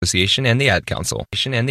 Association and the Ad Council.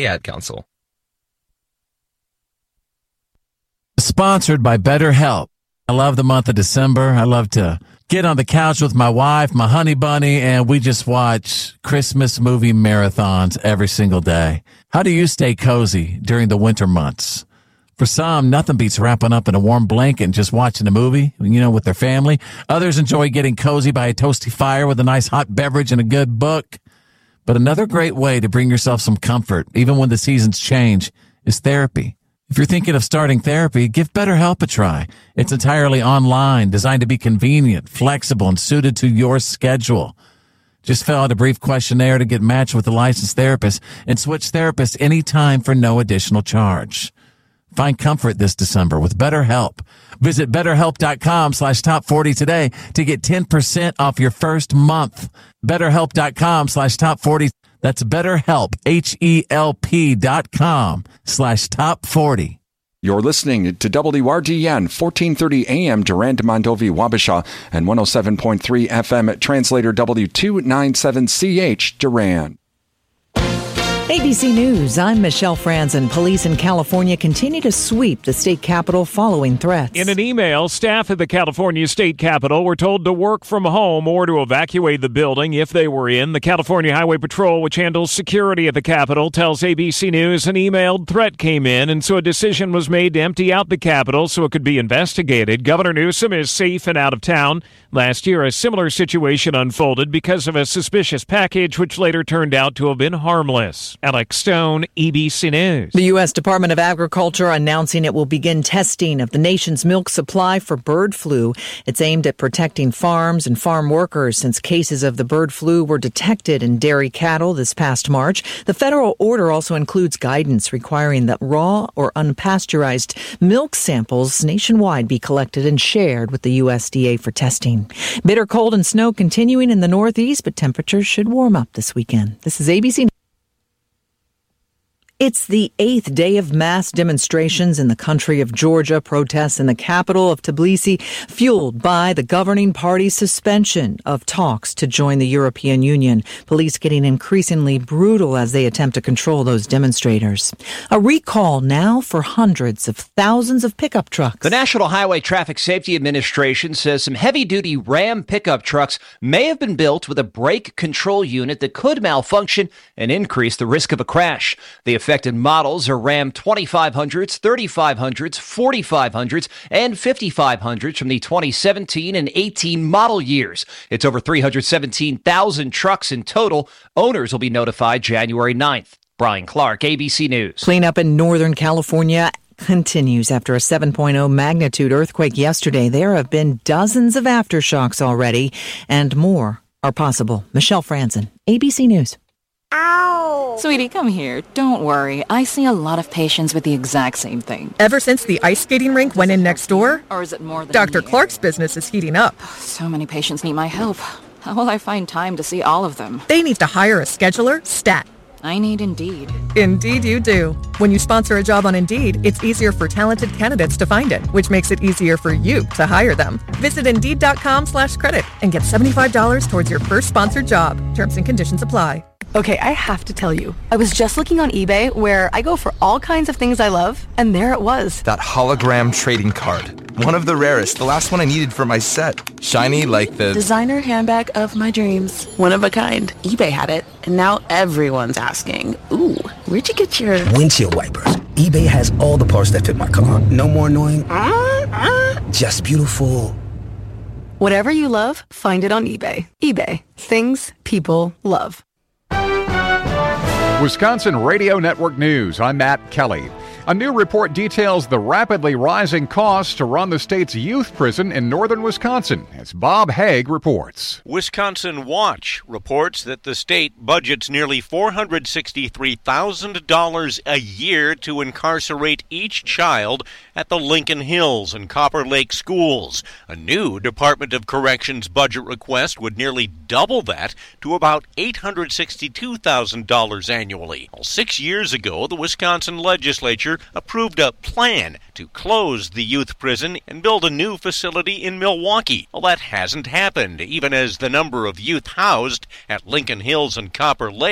Sponsored by BetterHelp. I love the month of December. I love to get on the couch with my wife, my honey bunny, and we just watch Christmas movie marathons every single day. How do you stay cozy during the winter months? For some, nothing beats wrapping up in a warm blanket and just watching a movie, with their family. Others enjoy getting cozy by a toasty fire with a nice hot beverage and a good book. But another great way to bring yourself some comfort, even when the seasons change, is therapy. If you're thinking of starting therapy, give BetterHelp a try. It's entirely online, designed to be convenient, flexible, and suited to your schedule. Just fill out a brief questionnaire to get matched with a licensed therapist and switch therapists anytime for no additional charge. Find comfort this December with BetterHelp. Visit BetterHelp.com/top40 today to get 10% off your first month. BetterHelp.com/top40. That's BetterHelp, HELP.com/top40. You're listening to WRDN 1430 AM Durand, Mondovi, Wabasha, and 107.3 FM Translator W297CH Durand. ABC News, I'm Michelle Franzen. Police in California continue to sweep the state capitol following threats. In an email, staff at the California state capitol were told to work from home or to evacuate the building if they were in. The California Highway Patrol, which handles security at the capitol, tells ABC News an emailed threat came in, and so a decision was made to empty out the capitol so it could be investigated. Governor Newsom is safe and out of town. Last year, a similar situation unfolded because of a suspicious package, which later turned out to have been harmless. Alex Stone, ABC News. The U.S. Department of Agriculture announcing it will begin testing of the nation's milk supply for bird flu. It's aimed at protecting farms and farm workers since cases of the bird flu were detected in dairy cattle this past March. The federal order also includes guidance requiring that raw or unpasteurized milk samples nationwide be collected and shared with the USDA for testing. Bitter cold and snow continuing in the Northeast, but temperatures should warm up this weekend. This is ABC. It's the 8th day of mass demonstrations in the country of Georgia, protests in the capital of Tbilisi, fueled by the governing party's suspension of talks to join the European Union. Police getting increasingly brutal as they attempt to control those demonstrators. A recall now for hundreds of thousands of pickup trucks. The National Highway Traffic Safety Administration says some heavy-duty Ram pickup trucks may have been built with a brake control unit that could malfunction and increase the risk of a crash. The affected models are Ram 2500s, 3500s, 4500s, and 5500s from the 2017 and 18 model years. It's over 317,000 trucks in total. Owners will be notified January 9th. Brian Clark, ABC News. Cleanup in Northern California continues after a 7.0 magnitude earthquake yesterday. There have been dozens of aftershocks already, and more are possible. Michelle Franzen, ABC News. Ow! Sweetie, come here. Don't worry. I see a lot of patients with the exact same thing. Ever since the ice skating rink went in next door? Or is it more than Dr. Clark's business is heating up. So many patients need my help. How will I find time to see all of them? They need to hire a scheduler, stat. I need Indeed. Indeed you do. When you sponsor a job on Indeed, it's easier for talented candidates to find it, which makes it easier for you to hire them. Visit Indeed.com/credit and get $75 towards your first sponsored job. Terms and conditions apply. Okay, I have to tell you, I was just looking on eBay where I go for all kinds of things I love, and there it was. That hologram trading card. One of the rarest, the last one I needed for my set. Shiny like the designer handbag of my dreams. One of a kind. eBay had it, and now everyone's asking, ooh, where'd you get your windshield wipers? eBay has all the parts that fit my car. No more annoying, just beautiful. Whatever you love, find it on eBay. eBay. Things people love. Wisconsin Radio Network News. I'm Matt Kelly. A new report details the rapidly rising costs to run the state's youth prison in northern Wisconsin, as Bob Haig reports. Wisconsin Watch reports that the state budgets nearly $463,000 a year to incarcerate each child at the Lincoln Hills and Copper Lake schools. A new Department of Corrections budget request would nearly double that to about $862,000 annually. Well, 6 years ago, the Wisconsin legislature approved a plan to close the youth prison and build a new facility in Milwaukee. Well, that hasn't happened, even as the number of youth housed at Lincoln Hills and Copper Lake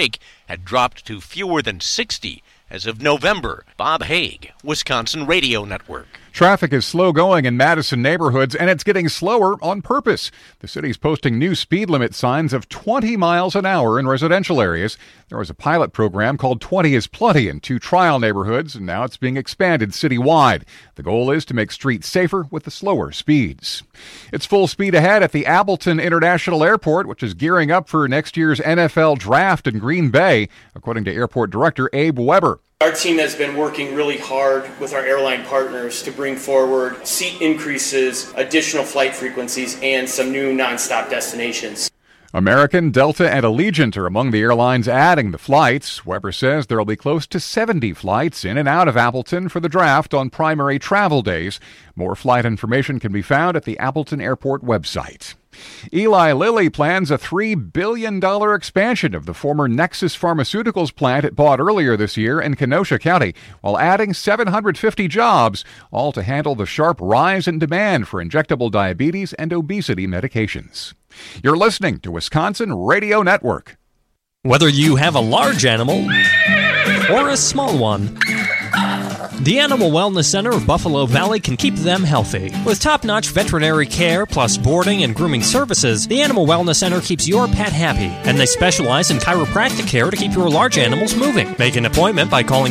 had dropped to fewer than 60 as of November. Bob Haig, Wisconsin Radio Network. Traffic is slow going in Madison neighborhoods, and it's getting slower on purpose. The city's posting new speed limit signs of 20 miles an hour in residential areas. There was a pilot program called 20 is Plenty in 2 trial neighborhoods, and now it's being expanded citywide. The goal is to make streets safer with the slower speeds. It's full speed ahead at the Appleton International Airport, which is gearing up for next year's NFL Draft in Green Bay, according to Airport Director Abe Weber. Our team has been working really hard with our airline partners to bring forward seat increases, additional flight frequencies, and some new nonstop destinations. American, Delta, and Allegiant are among the airlines adding the flights. Weber says there will be close to 70 flights in and out of Appleton for the draft on primary travel days. More flight information can be found at the Appleton Airport website. Eli Lilly plans a $3 billion expansion of the former Nexus Pharmaceuticals plant it bought earlier this year in Kenosha County, while adding 750 jobs, all to handle the sharp rise in demand for injectable diabetes and obesity medications. You're listening to Wisconsin Radio Network. Whether you have a large animal or a small one, the Animal Wellness Center of Buffalo Valley can keep them healthy. With top-notch veterinary care plus boarding and grooming services, the Animal Wellness Center keeps your pet happy, and they specialize in chiropractic care to keep your large animals moving. Make an appointment by calling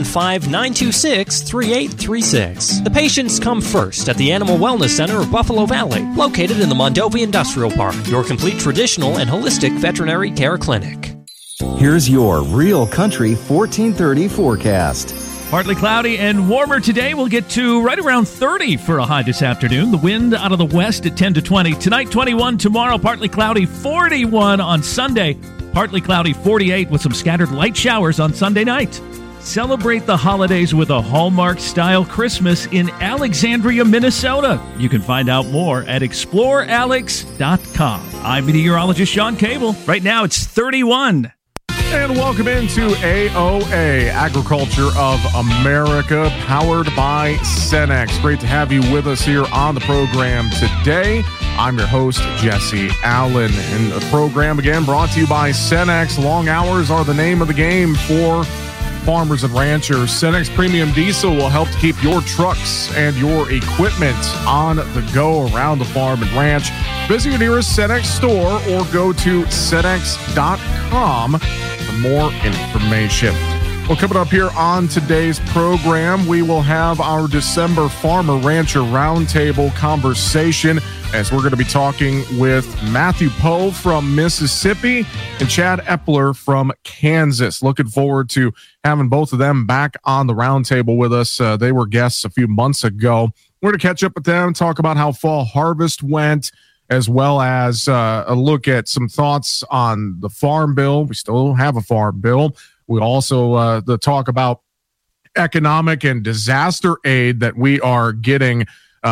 715-926-3836. The patients come first at the Animal Wellness Center of Buffalo Valley, located in the Mondovi Industrial Park, your complete traditional and holistic veterinary care clinic. Here's your Real Country 1430 forecast. Partly cloudy and warmer today. We'll get to right around 30 for a high this afternoon. The wind out of the west at 10 to 20. Tonight, 21. Tomorrow, partly cloudy, 41 on Sunday. Partly cloudy, 48 with some scattered light showers on Sunday night. Celebrate the holidays with a Hallmark-style Christmas in Alexandria, Minnesota. You can find out more at explorealex.com. I'm meteorologist Sean Cable. Right now, it's 31. And welcome into AOA, Agriculture of America, powered by Cenex. Great to have you with us here on the program today. I'm your host, Jesse Allen. And the program, again, brought to you by Cenex. Long hours are the name of the game for farmers and ranchers. Cenex Premium Diesel will help to keep your trucks and your equipment on the go around the farm and ranch. Visit your nearest Cenex store or go to Cenex.com for more information. Well, coming up here on today's program, we will have our December Farmer Rancher Roundtable conversation, as we're going to be talking with Matthew Poe from Mississippi and Chad Epler from Kansas. Looking forward to having both of them back on the roundtable with us. They were guests a few months ago. We're going to catch up with them, talk about how fall harvest went, as well as a look at some thoughts on the farm bill. We still have a farm bill. We also talk about economic and disaster aid that we are getting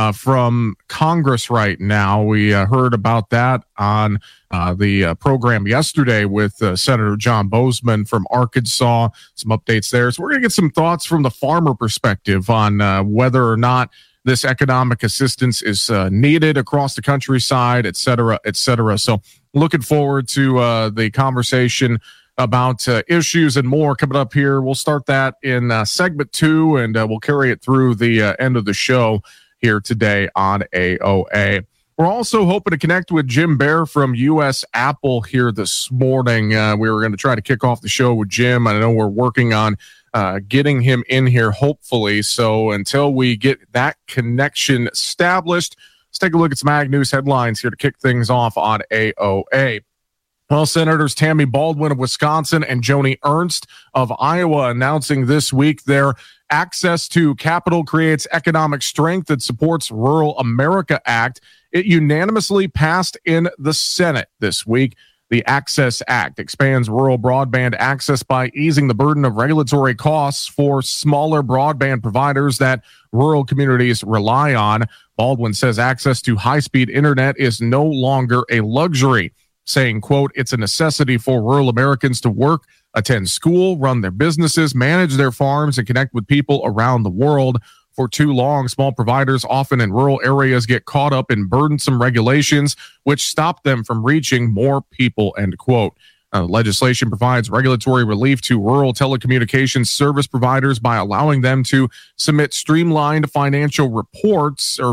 from Congress right now. We heard about that on the program yesterday with Senator John Bozeman from Arkansas. Some updates there. So we're going to get some thoughts from the farmer perspective on whether or not this economic assistance is needed across the countryside, et cetera, et cetera. So looking forward to the conversation about issues and more coming up here. We'll start that in segment 2, and we'll carry it through the end of the show here today on AOA. We're also hoping to connect with Jim Bear from U.S. Apple here this morning. We were going to try to kick off the show with Jim. I know we're working on getting him in here, hopefully. So until we get that connection established, let's take a look at some Ag News headlines here to kick things off on AOA. Well, Senators Tammy Baldwin of Wisconsin and Joni Ernst of Iowa announcing this week their Access to Capital Creates Economic Strength that Supports Rural America Act. It unanimously passed in the Senate this week. The Access Act expands rural broadband access by easing the burden of regulatory costs for smaller broadband providers that rural communities rely on. Baldwin says access to high-speed internet is no longer a luxury, saying, quote, "It's a necessity for rural Americans to work, attend school, run their businesses, manage their farms, and connect with people around the world. For too long, small providers, often in rural areas, get caught up in burdensome regulations, which stop them from reaching more people," end quote. Legislation provides regulatory relief to rural telecommunications service providers by allowing them to submit streamlined financial reports to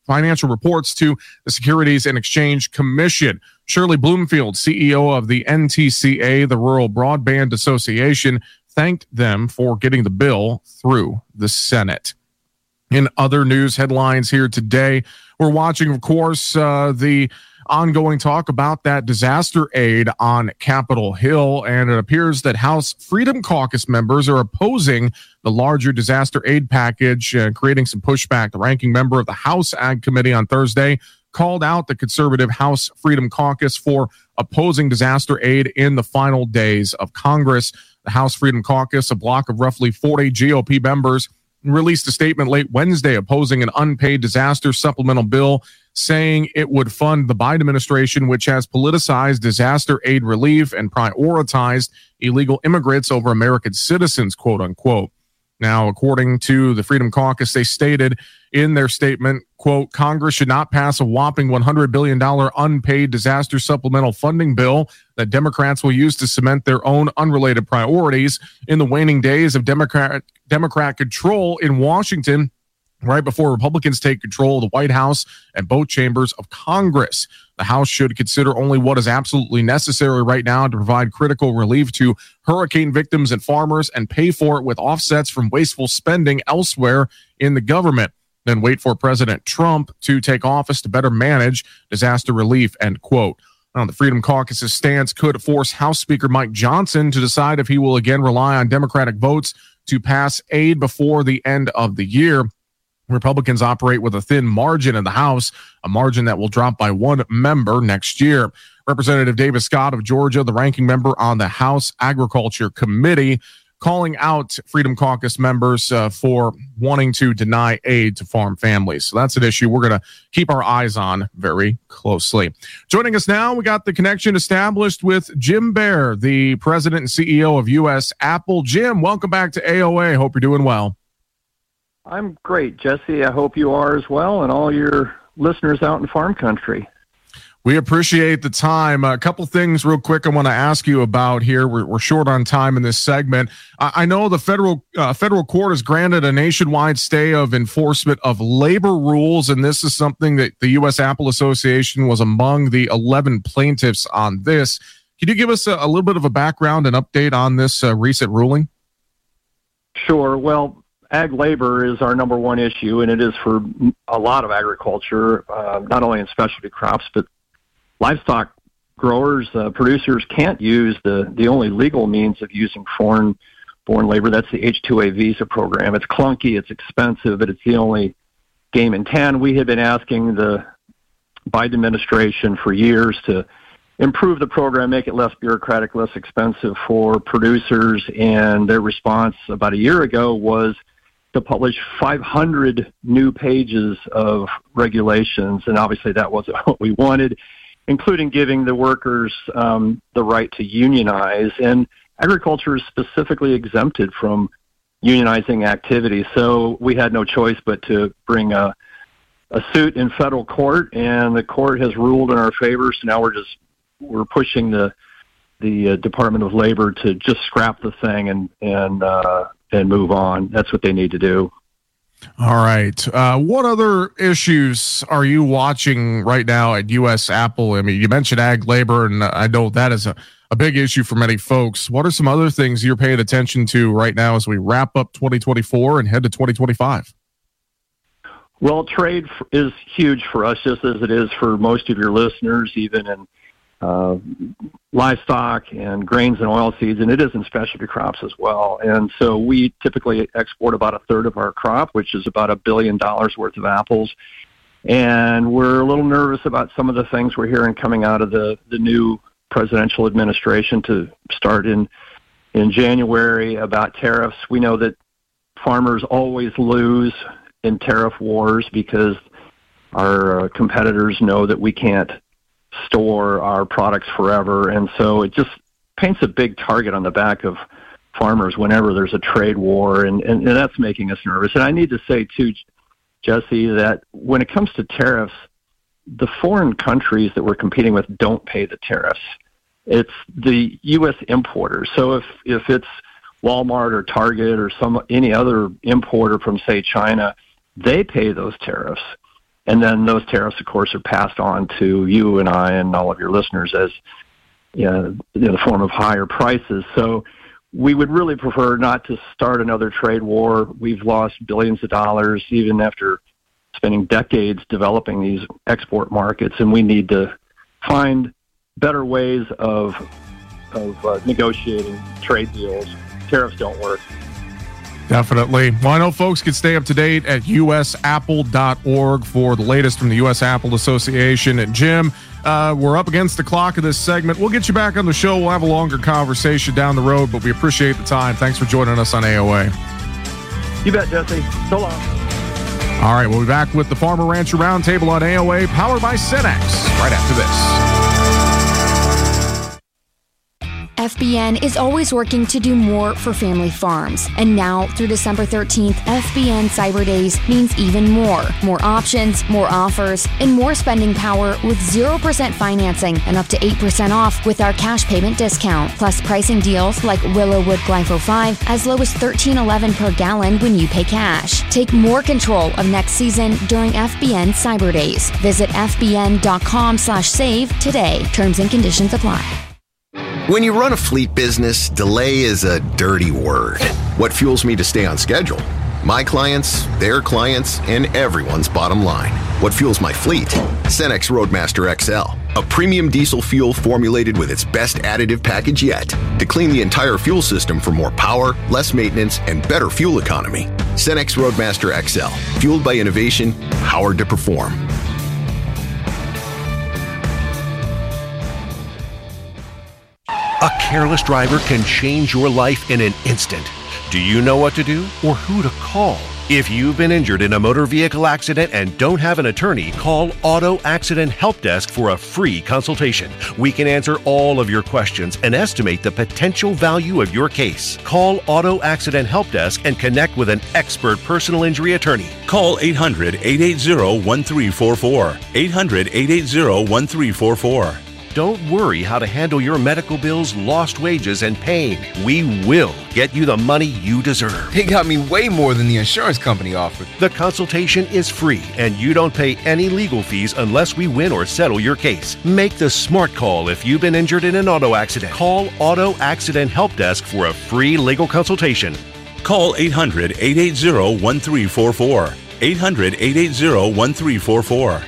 the Securities and Exchange Commission. Shirley Bloomfield, CEO of the NTCA, the Rural Broadband Association, thanked them for getting the bill through the Senate. In other news headlines here today, we're watching, of course, the ongoing talk about that disaster aid on Capitol Hill, and it appears that House Freedom Caucus members are opposing the larger disaster aid package, creating some pushback. The ranking member of the House Ag Committee on Thursday called out the conservative House Freedom Caucus for opposing disaster aid in the final days of Congress. The House Freedom Caucus, a block of roughly 40 GOP members, released a statement late Wednesday opposing an unpaid disaster supplemental bill, saying it would fund the Biden administration, which has politicized disaster aid relief and prioritized illegal immigrants over American citizens, quote unquote. Now, according to the Freedom Caucus, they stated in their statement, quote, Congress should not pass a whopping $100 billion unpaid disaster supplemental funding bill that Democrats will use to cement their own unrelated priorities in the waning days of Democrat control in Washington, right before Republicans take control of the White House and both chambers of Congress. The House should consider only what is absolutely necessary right now to provide critical relief to hurricane victims and farmers and pay for it with offsets from wasteful spending elsewhere in the government. Then wait for President Trump to take office to better manage disaster relief, end quote. Now, the Freedom Caucus's stance could force House Speaker Mike Johnson to decide if he will again rely on Democratic votes to pass aid before the end of the year. Republicans operate with a thin margin in the House, a margin that will drop by one member next year. Representative David Scott of Georgia, the ranking member on the House Agriculture Committee, calling out Freedom Caucus members for wanting to deny aid to farm families. So that's an issue we're going to keep our eyes on very closely. Joining us now, we got the connection established with Jim Baer, the president and CEO of U.S. Apple. Jim, welcome back to AOA. Hope you're doing well. I'm great, Jesse. I hope you are as well, and all your listeners out in farm country. We appreciate the time. A couple things real quick I want to ask you about here. We're short on time in this segment. I know the federal court has granted a nationwide stay of enforcement of labor rules, and this is something that the U.S. Apple Association was among the 11 plaintiffs on this. Can you give us a little bit of a background and update on this recent ruling? Sure. Well, ag labor is our number one issue, and it is for a lot of agriculture, not only in specialty crops, but livestock growers, producers can't use the only legal means of using foreign-born labor. That's the H-2A visa program. It's clunky, it's expensive, but it's the only game in town. We have been asking the Biden administration for years to improve the program, make it less bureaucratic, less expensive for producers, and their response about a year ago was to publish 500 new pages of regulations, and obviously that wasn't what we wanted, including giving the workers the right to unionize. And agriculture is specifically exempted from unionizing activity, so we had no choice but to bring a suit in federal court, and the court has ruled in our favor, so now we're pushing the Department of Labor to just scrap the thing and move on. That's what they need to do. All right. What other issues are you watching right now at U.S. Apple? I mean, you mentioned ag labor, and I know that is a big issue for many folks. What are some other things you're paying attention to right now as we wrap up 2024 and head to 2025? Well, trade is huge for us, just as it is for most of your listeners, even in livestock and grains and oilseeds, and it is in specialty crops as well. And so we typically export about a third of our crop, which is about $1 billion worth of apples. And we're a little nervous about some of the things we're hearing coming out of the new presidential administration to start in January about tariffs. We know that farmers always lose in tariff wars because our competitors know that we can't store our products forever, and so it just paints a big target on the back of farmers whenever there's a trade war, and that's making us nervous. And I need to say, too, Jesse, that when it comes to tariffs, the foreign countries that we're competing with don't pay the tariffs. It's the U.S. importers. So if it's Walmart or Target or any other importer from, say, China, they pay those tariffs. And then those tariffs, of course, are passed on to you and I and all of your listeners as in the form of higher prices. So we would really prefer not to start another trade war. We've lost billions of dollars even after spending decades developing these export markets, and we need to find better ways of negotiating trade deals. Tariffs don't work. Definitely. Well, I know folks can stay up to date at usapple.org for the latest from the U.S. Apple Association. And Jim, we're up against the clock of this segment. We'll get you back on the show. We'll have a longer conversation down the road, but we appreciate the time. Thanks for joining us on AOA. You bet, Jesse. So long. All right, we'll be back with the Farmer Rancher Roundtable on AOA, powered by Cenex, right after this. FBN is always working to do more for family farms. And now, through December 13th, FBN Cyber Days means even more. More options, more offers, and more spending power with 0% financing and up to 8% off with our cash payment discount. Plus pricing deals like Willowwood Glypho 5 as low as $13.11 per gallon when you pay cash. Take more control of next season during FBN Cyber Days. Visit fbn.com/save today. Terms and conditions apply. When you run a fleet business, delay is a dirty word. What fuels me to stay on schedule? My clients, their clients, and everyone's bottom line. What fuels my fleet? Cenex Roadmaster XL, a premium diesel fuel formulated with its best additive package yet to clean the entire fuel system for more power, less maintenance, and better fuel economy. Cenex Roadmaster XL, fueled by innovation, powered to perform. A careless driver can change your life in an instant. Do you know what to do or who to call? If you've been injured in a motor vehicle accident and don't have an attorney, call Auto Accident Help Desk for a free consultation. We can answer all of your questions and estimate the potential value of your case. Call Auto Accident Help Desk and connect with an expert personal injury attorney. Call 800-880-1344. 800-880-1344. Don't worry how to handle your medical bills, lost wages, and pain. We will get you the money you deserve. They got me way more than the insurance company offered. The consultation is free, and you don't pay any legal fees unless we win or settle your case. Make the smart call if you've been injured in an auto accident. Call Auto Accident Help Desk for a free legal consultation. Call 800-880-1344. 800-880-1344.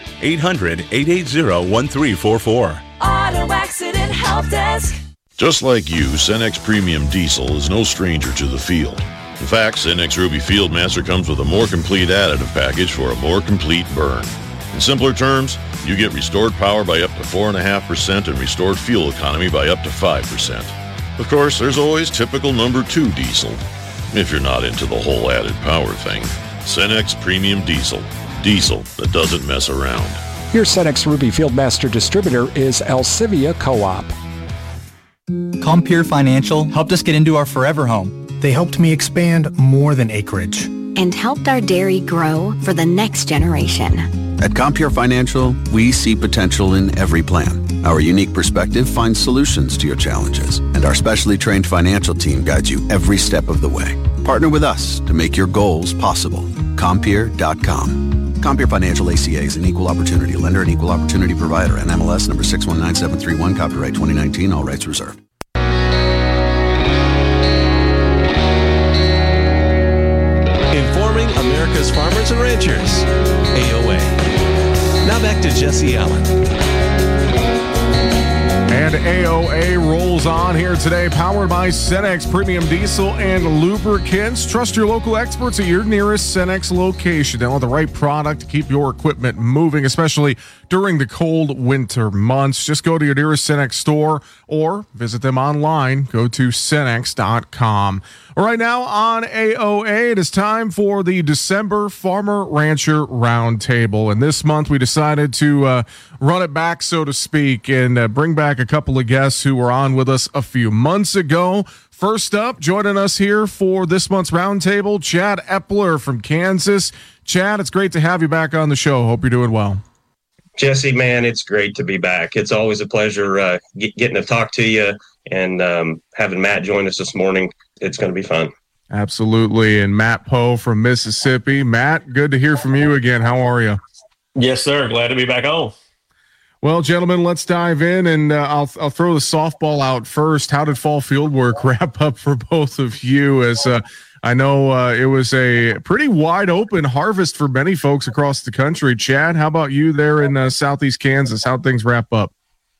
800-880-1344. Auto Accident Help Desk. Just like you, Cenex Premium Diesel is no stranger to the field. In fact, Cenex Ruby Fieldmaster comes with a more complete additive package for a more complete burn. In simpler terms, you get restored power by up to 4.5% and restored fuel economy by up to 5%. Of course, there's always typical number 2 diesel. If you're not into the whole added power thing, Cenex Premium Diesel. Diesel that doesn't mess around. Your Cenex Ruby Fieldmaster distributor is Alcivia Co-op. Compeer Financial helped us get into our forever home. They helped me expand more than acreage. And helped our dairy grow for the next generation. At Compeer Financial, we see potential in every plan. Our unique perspective finds solutions to your challenges, and our specially trained financial team guides you every step of the way. Partner with us to make your goals possible. Compeer.com. Compeer Financial ACA is an equal opportunity lender and equal opportunity provider. NMLS number 619731, copyright 2019, all rights reserved. Informing America's farmers and ranchers. AOA. Now back to Jesse Allen. And AOA rolls on here today, powered by Cenex Premium Diesel and Lubricants. Trust your local experts at your nearest Cenex location. They'll have the right product to keep your equipment moving, especially during the cold winter months. Just go to your nearest Cenex store or visit them online. Go to Cenex.com. Right now on AOA, it is time for the December Farmer Rancher Roundtable. And this month we decided to run it back, so to speak, and bring back a couple of guests who were on with us a few months ago. First up, joining us here for this month's roundtable, Chad Epler from Kansas. Chad, it's great to have you back on the show. Hope you're doing well. Jesse, man, it's great to be back. It's always a pleasure getting to talk to you, and having Matt join us this morning. It's going to be fun. Absolutely. And Matt Poe from Mississippi. Matt, good to hear from you again. How are you? Yes, sir. Glad to be back home. Well, gentlemen, let's dive in, and I'll throw the softball out first. How did fall field work wrap up for both of you? As I know it was a pretty wide open harvest for many folks across the country. Chad, how about you there in Southeast Kansas? How'd things wrap up?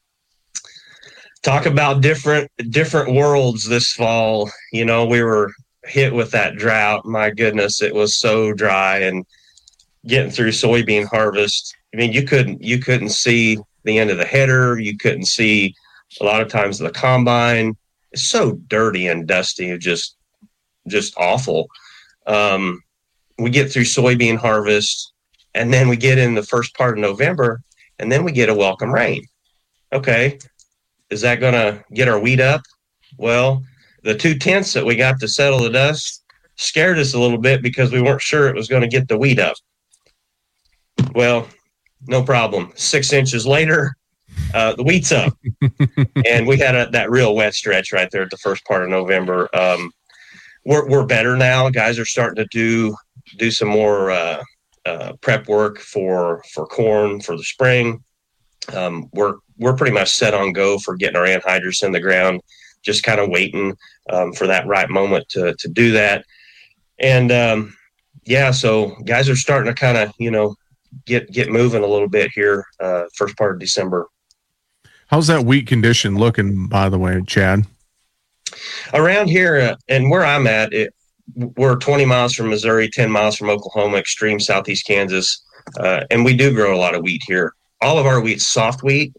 Talk about different worlds this fall. You know, we were hit with that drought. My goodness, it was so dry, and getting through soybean harvest. I mean, you couldn't see the end of the header. You couldn't see a lot of times the combine. It's so dirty and dusty, just awful. We get through soybean harvest, and then we get in the first part of November, and then we get a welcome rain. Okay, is that going to get our wheat up? Well, the 2 tenths that we got to settle the dust scared us a little bit because we weren't sure it was going to get the wheat up. Well, no problem. 6 inches later, the wheat's up. And we had that real wet stretch right there at the first part of November. We're better now. Guys are starting to do some more prep work for corn for the spring. We're pretty much set on go for getting our anhydrous in the ground, just kind of waiting for that right moment to do that. And so guys are starting to kind of, get moving a little bit here, first part of December. How's that wheat condition looking, by the way, Chad? Around here, and where I'm at, we're 20 miles from Missouri, 10 miles from Oklahoma, extreme southeast Kansas, and we do grow a lot of wheat here. All of our wheat's soft wheat.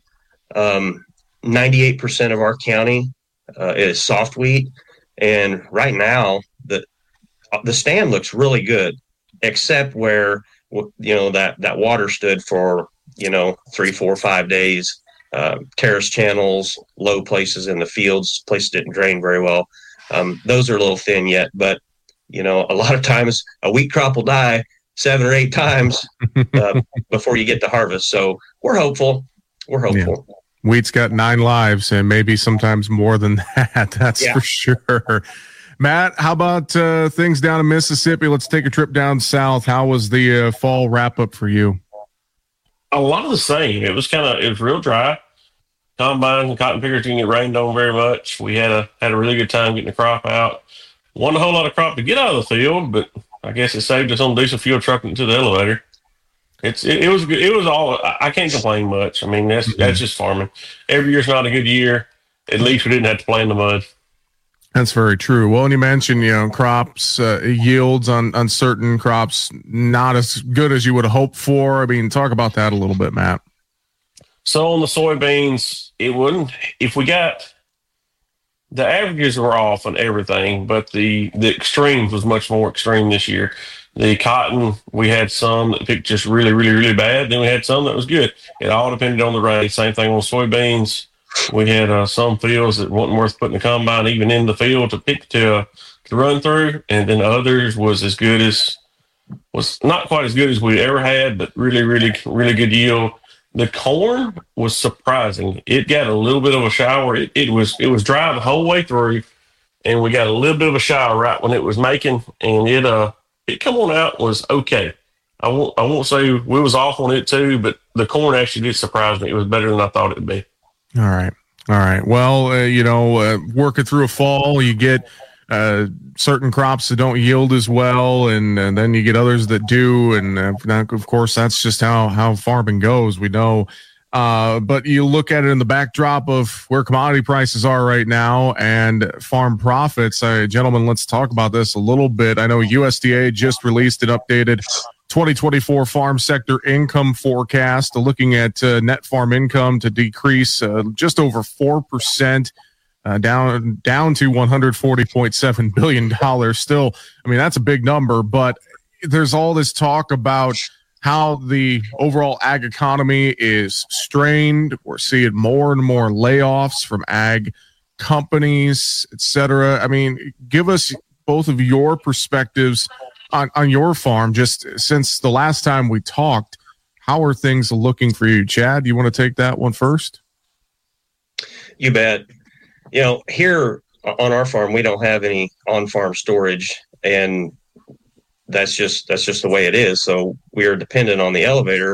98% of our county is soft wheat, and right now the stand looks really good, except where that water stood for 3, 4, 5 days. Terrace channels, low places in the fields, places didn't drain very well. Those are a little thin yet, but a lot of times a wheat crop will die 7 or 8 times before you get to harvest. So we're hopeful. Yeah. Wheat's got 9 lives, and maybe sometimes more than that. That's for sure. Matt, how about things down in Mississippi? Let's take a trip down south. How was the fall wrap up for you? A lot of the same. It was real dry. Combine and cotton pickers didn't get rained on very much. We had a really good time getting the crop out. Wasn't a whole lot of crop to get out of the field, but I guess it saved us on diesel fuel trucking to the elevator. It was good. It was all. I can't complain much. I mean, that's just farming. Every year's not a good year. At least we didn't have to play in the mud. That's very true. Well, and you mentioned, crops, yields on certain crops, not as good as you would hope for. I mean, talk about that a little bit, Matt. So on the soybeans, it wouldn't, if we got, the averages were off on everything, but the extremes was much more extreme this year. The cotton, we had some that picked just really, really, really bad. Then we had some that was good. It all depended on the rain. Same thing on soybeans. We had some fields that wasn't worth putting the combine even in the field to pick to run through, and then others was not quite as good as we ever had, but really, really, really good yield. The corn was surprising. It got a little bit of a shower. It was dry the whole way through, and we got a little bit of a shower right when it was making, and it come on out was okay. I won't say we was off on it too, but the corn actually did surprise me. It was better than I thought it'd be. All right. Well, working through a fall, you get certain crops that don't yield as well, and then you get others that do. And of course, that's just how farming goes. We know. But you look at it in the backdrop of where commodity prices are right now and farm profits. Gentlemen, let's talk about this a little bit. I know USDA just released an updated 2024 farm sector income forecast, looking at net farm income to decrease just over 4%, down to $140.7 billion. Still, I mean, that's a big number, but there's all this talk about how the overall ag economy is strained. We're seeing more and more layoffs from ag companies, et cetera. I mean, give us both of your perspectives on your farm, just since the last time we talked. How are things looking for you? Chad, you want to take that one first? You bet. Here on our farm, we don't have any on-farm storage, and that's just the way it is. So we are dependent on the elevator,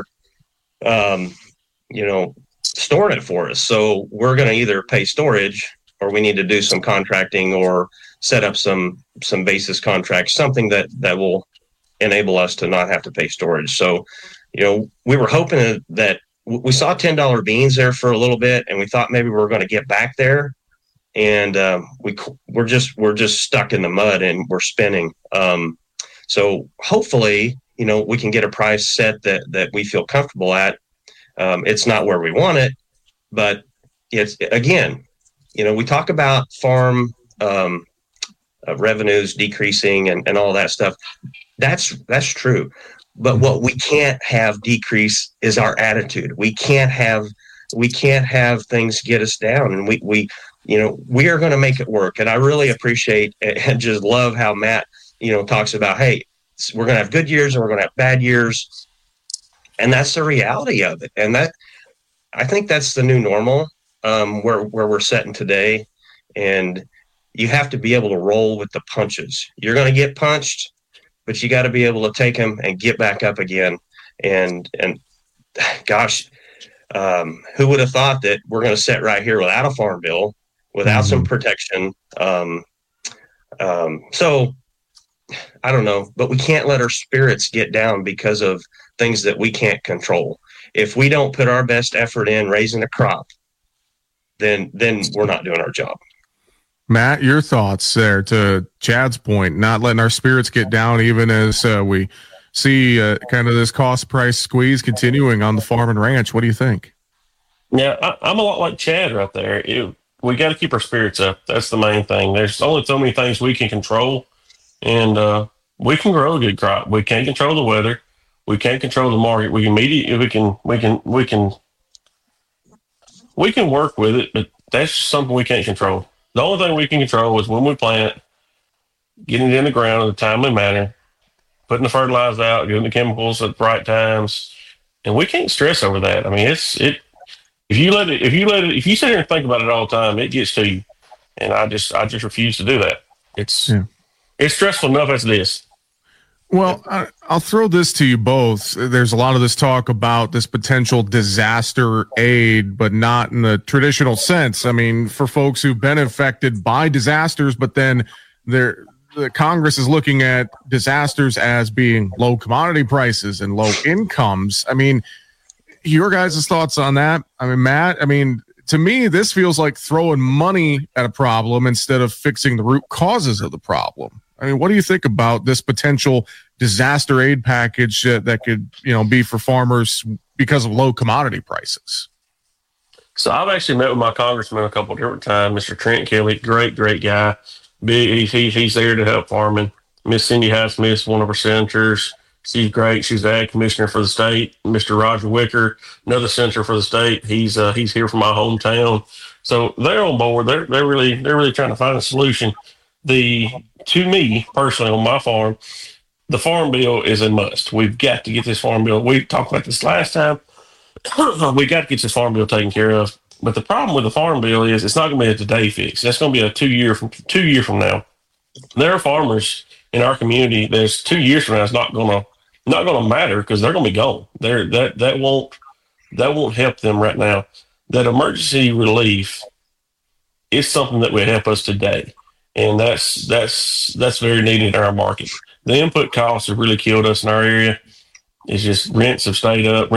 storing it for us. So we're going to either pay storage, or we need to do some contracting or set up some basis contracts, something that will enable us to not have to pay storage. So, we were hoping that we saw $10 beans there for a little bit, and we thought maybe we were going to get back there. And we're just stuck in the mud and we're spinning. So hopefully, we can get a price set that we feel comfortable at. It's not where we want it, but it's, again, we talk about farm revenues decreasing and all that stuff. That's true. But what we can't have decrease is our attitude. We can't have things get us down, and we are going to make it work. And I really appreciate and just love how Matt, talks about, hey, we're going to have good years and we're going to have bad years. And that's the reality of it. And I think that's the new normal, where we're sitting today. And you have to be able to roll with the punches. You're going to get punched, but you got to be able to take them and get back up again. And gosh, who would have thought that we're going to sit right here without a farm bill, without some protection? So I don't know, but we can't let our spirits get down because of things that we can't control. If we don't put our best effort in raising a crop, then we're not doing our job. Matt, your thoughts there to Chad's point, not letting our spirits get down even as we see kind of this cost price squeeze continuing on the farm and ranch. What do you think? Yeah, I'm a lot like Chad right there. We got to keep our spirits up. That's the main thing. There's only so many things we can control, and we can grow a good crop. We can't control the weather. We can't control the market. We can work with it, but that's something we can't control. The only thing we can control is when we plant, getting it in the ground in a timely manner, putting the fertilizer out, giving the chemicals at the right times, and we can't stress over that. I mean, if you sit here and think about it all the time, it gets to you, and I just refuse to do that. It's stressful enough as it is. Well, I'll throw this to you both. There's a lot of this talk about this potential disaster aid, but not in the traditional sense. I mean, for folks who've been affected by disasters, but then the Congress is looking at disasters as being low commodity prices and low incomes. I mean, your guys' thoughts on that? I mean, Matt, to me, this feels like throwing money at a problem instead of fixing the root causes of the problem. I mean, what do you think about this potential disaster aid package that could, be for farmers because of low commodity prices? So I've actually met with my congressman a couple of different times, Mr. Trent Kelly, great guy. Big, he's there to help farming. Miss Cindy Highsmith, one of our senators. She's great. She's the ag commissioner for the state. Mr. Roger Wicker, another senator for the state. He's here from my hometown. So they're on board. They're really trying to find a solution. To me personally, on my farm, the farm bill is a must. We've got to get this farm bill. We talked about this last time. We got to get this farm bill taken care of. But the problem with the farm bill is it's not going to be a today fix. That's going to be a 2 year from now. There are farmers in our community. There's 2 years from now. It's not going to matter because they're going to be gone. That won't help them right now. That emergency relief is something that would help us today. And that's very needed in our market. The input costs have really killed us in our area. It's just rents have stayed up.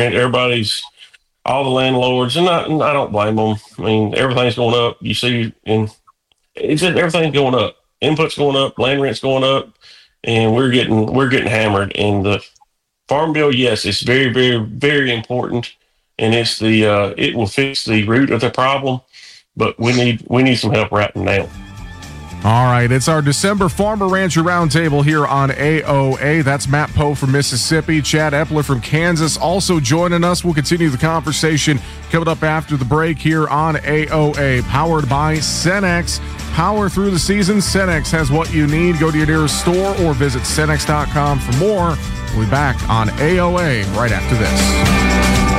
All the landlords, and I don't blame them. I mean, everything's going up. You see, and it's just everything's going up. Input's going up, land rent's going up, and we're getting hammered. And the farm bill, yes, it's very, very, very important, and it's it will fix the root of the problem, but we need some help right now. All right, it's our December Farmer Rancher Roundtable here on AOA. That's Matt Poe from Mississippi, Chad Epler from Kansas also joining us. We'll continue the conversation coming up after the break here on AOA, powered by Cenex. Power through the season. Cenex has what you need. Go to your nearest store or visit Cenex.com for more. We'll be back on AOA right after this.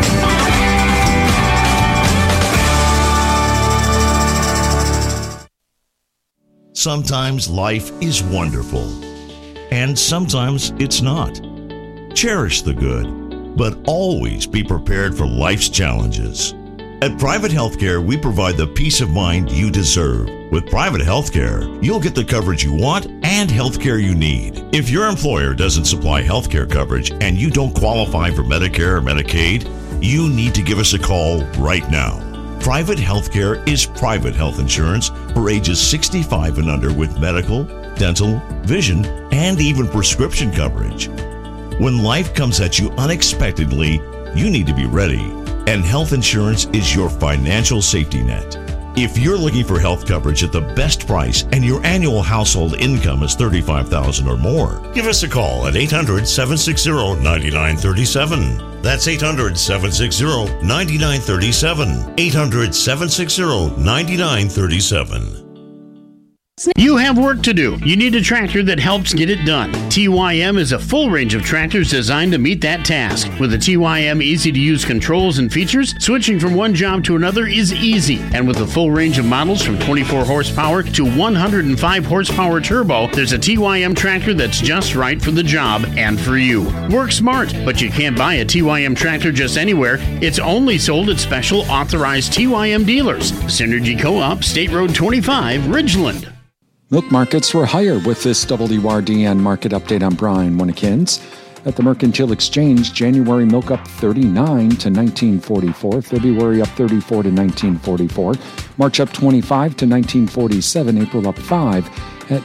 Sometimes life is wonderful, and sometimes it's not. Cherish the good, but always be prepared for life's challenges. At Private Healthcare, we provide the peace of mind you deserve. With Private Healthcare, you'll get the coverage you want and healthcare you need. If your employer doesn't supply healthcare coverage and you don't qualify for Medicare or Medicaid, you need to give us a call right now. Private Healthcare is private health insurance for ages 65 and under with medical, dental, vision, and even prescription coverage. When life comes at you unexpectedly, you need to be ready, and health insurance is your financial safety net. If you're looking for health coverage at the best price and your annual household income is $35,000 or more, give us a call at 800-760-9937. That's 800-760-9937. 800-760-9937. You have work to do. You need a tractor that helps get it done. TYM is a full range of tractors designed to meet that task. With the TYM easy-to-use controls and features, switching from one job to another is easy. And with a full range of models from 24 horsepower to 105 horsepower turbo, there's a TYM tractor that's just right for the job and for you. Work smart, but you can't buy a TYM tractor just anywhere. It's only sold at special authorized TYM dealers. Synergy Co-op, State Road 25, Ridgeland. Milk markets were higher with this WRDN market update. I'm Brian Winnekins. At the Mercantile Exchange, January milk up 39 to 19.44, February up 34 to 19.44, March up 25 to 19.47, April up 5 at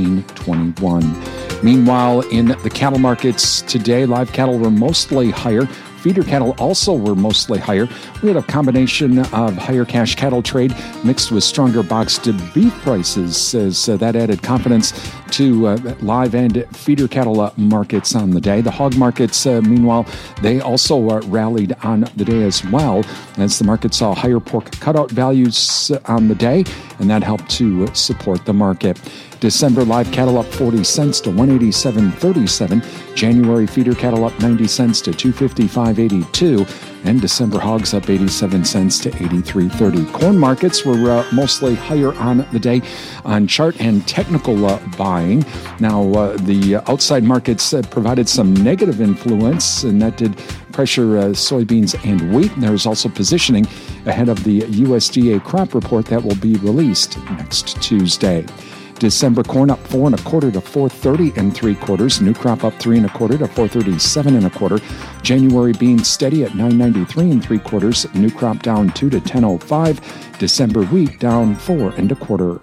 19.21. Meanwhile, in the cattle markets today, live cattle were mostly higher. Feeder cattle also were mostly higher. We had a combination of higher cash cattle trade mixed with stronger boxed beef prices, as that added confidence to live and feeder cattle markets on the day. The hog markets, meanwhile, they also rallied on the day as well, as the market saw higher pork cutout values on the day, and that helped to support the market. December live cattle up 40 cents to 187.37. January feeder cattle up 90 cents to 255.82. And December hogs up 87 cents to 83.30. Corn markets were mostly higher on the day on chart and technical buying. Now, the outside markets provided some negative influence, and that did pressure soybeans and wheat. There's also positioning ahead of the USDA crop report that will be released next Tuesday. December corn up 4 1/4 to 4.30 3/4. New crop up 3 1/4 to 4.37 1/4. January beans steady at 9.93 3/4. New crop down 2 to 10.05. December wheat down 4 1/4.